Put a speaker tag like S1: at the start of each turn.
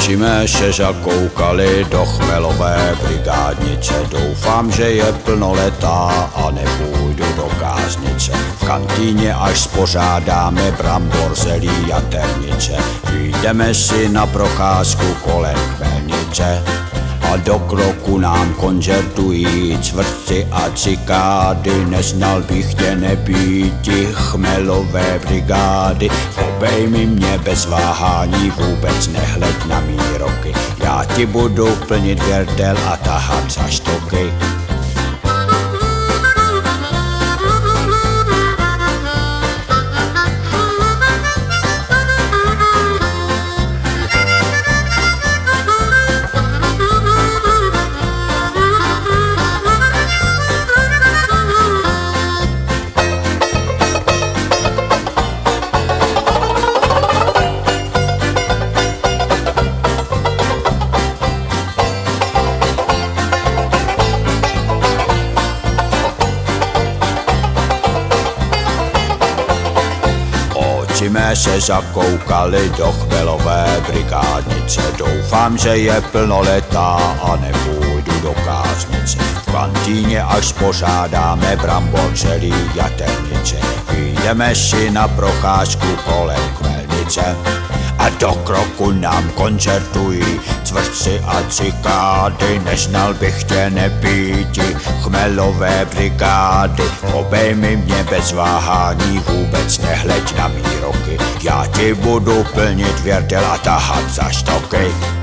S1: Oči mé se zakoukali do chmelové brigádnice. Doufám, že je plnoletá a nepůjdu do káznice. V kantýně až spořádáme brambor, zelí, jaternice. Vyjdeme si na procházku kolem chmelnice. A do kroku nám koncertují cvrci a cikády. Neznal bych tě nebýti chmelové brigády. Obejmi mě bez váhání, vůbec nehleď na mý roky. Já ti budu plnit věrdel a tahat za štoky. Oči mé se zakoukali do chmelové brigádnice. Doufám, že je plnoletá a nepůjdu do káznice. V kantýně až spořádáme brambor, zelí, jaternice. Vyjdeme si na procházku kolem chmelnice. A do kroku nám koncertují cvrci a cikády. Neznal bych tě nebýti chmelové brigády. Obejmi mě bez váhání, vůbec nehleď na mý roky. Já ti budu plnit věrdel a tahat za štoky.